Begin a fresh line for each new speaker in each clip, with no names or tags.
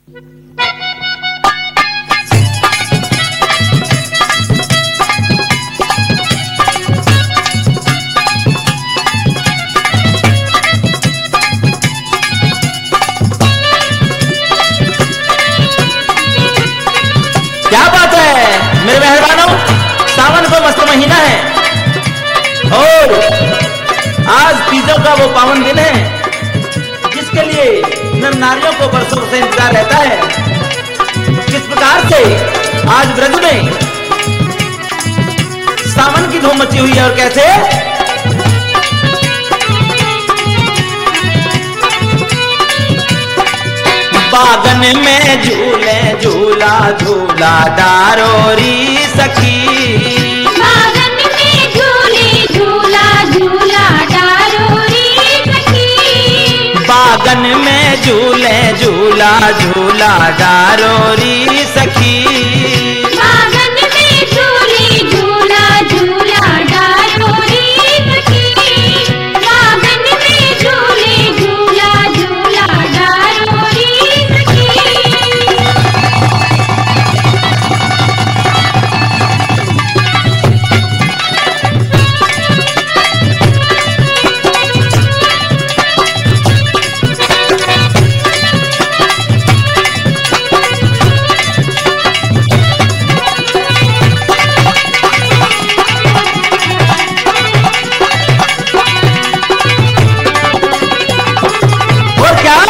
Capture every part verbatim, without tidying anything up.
क्या बात है मेरे मेहरबानों, सावन का मस्त महीना है और आज तीजों का वो पावन दिन है जिसके लिए नर नारियों को बरसों से इंतजार रहता है। किस प्रकार से आज ब्रज में सावन की धूम मची हुई है और कैसे बागन में झूले झूला झूला डारोरी सखी,
बागन में झूले झूला झूला डारोरी सखी,
बागन में झूले झूला झूला डारोरी सखी,
बागन में झूले झूला झूला डारोरी सखी, बागन में झूले झूला झूला डारोरी सखी।
और क्या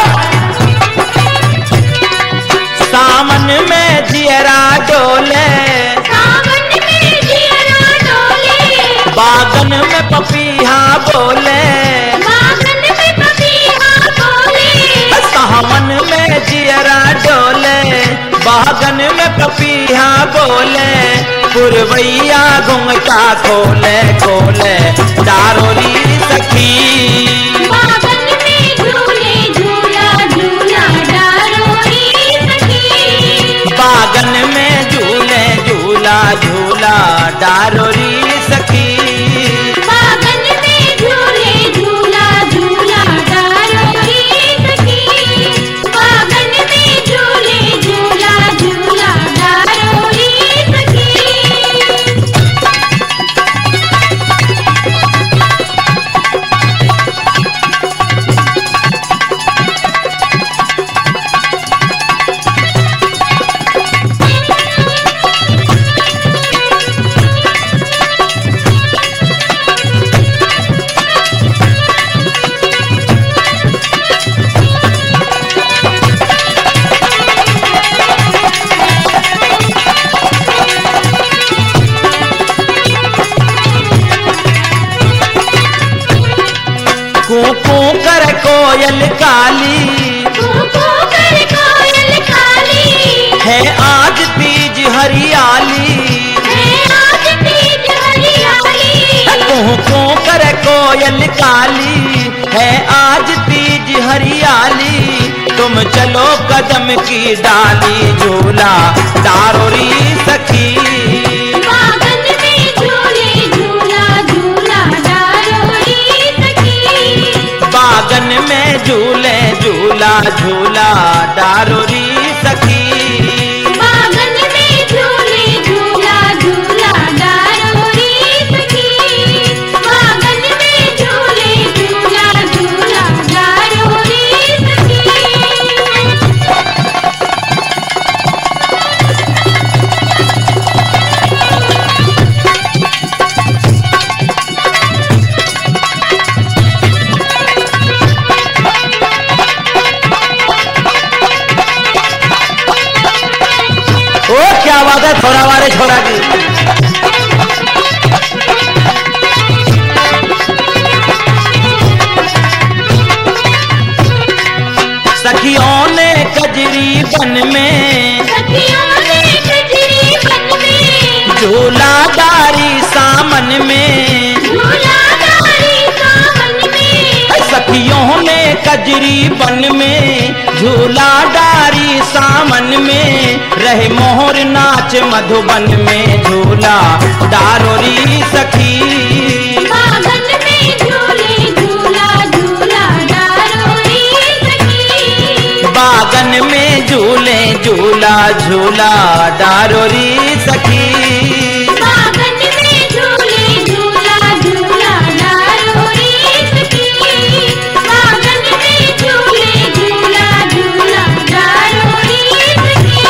सावन में जियरा डोले,
सावन में जियरा डोले,
बागन में पपीहा बोले,
बागन में पपीहा बोले,
सावन में जियरा डोले, बागन में पपीहा बोले, पुरवैया घुंघटा खोले खोले डारोरी सखी,
बागन में झूले झूला झूला डारोरी सखी,
बागन में झूले झूला झूला डारोरी सखी,
बागन में झूले झूला झूला डारोरी सखी, बागन में झूले झूला झूला डारोरी सखी।
कूकू कर कोयल काली,
कूकू कर कोयल काली,
है आज तीज हरियाली,
है आज तीज हरियाली,
कूकू कर कोयल काली, है आज तीज हरियाली, तुम चलो कदम की डाली झूला डारोरी सखी,
बागन में झूले झूला झूला डारोरी सखी,
बागन में झूले झूला झूला डारोरी सखी,
बागन में झूले झूला झूला डारोरी सखी, बागन में झूले झूला झूला डारोरी सखी।
ओ क्या बात है छोरा वाले छोरा की, सखियों ने कजरी बन में,
सखियों ने कजरी बन में,
झूला डारी सामन में,
झूला डारी सावन में,
सखियों ने कजरी बन में, झूला डारी सामन में, रहे मोहर नाच मधुबन में, झूला डारोरी सखी,
बागन में झूले झूला झूला डारोरी सखी,
बागन में झूले झूला झूला डारो री सखी।
बागन में झूले झूला झूला डारो री सखी। बागन में झूले झूला झूला डारो री सखी।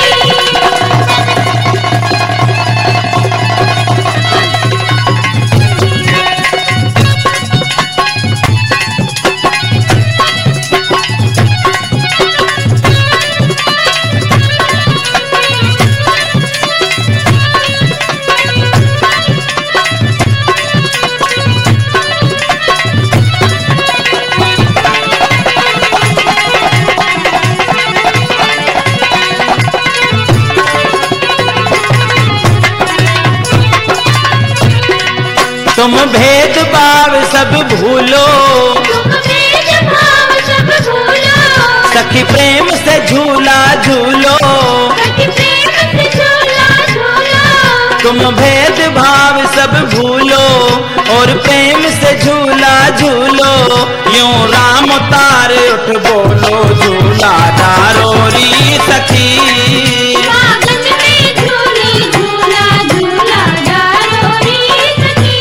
तुम भेदभाव सब भूलो,
तुम भेदभाव सब भूलो।
सखी प्रेम से झूला झूलो।
सखी प्रेम से झूला झूलो।
तुम भेदभाव सब भूलो और प्रेम से झूला झूलो। यूं राम तार उठ बोलो झूला डारो री सखी।
बागन में झूले झूला झूला डारो री सखी।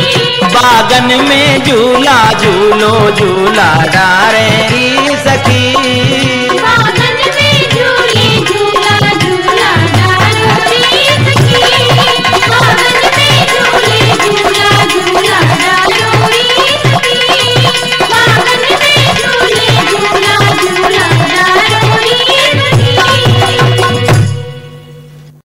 बागन में झूला झूलो झूला डारे री सखी।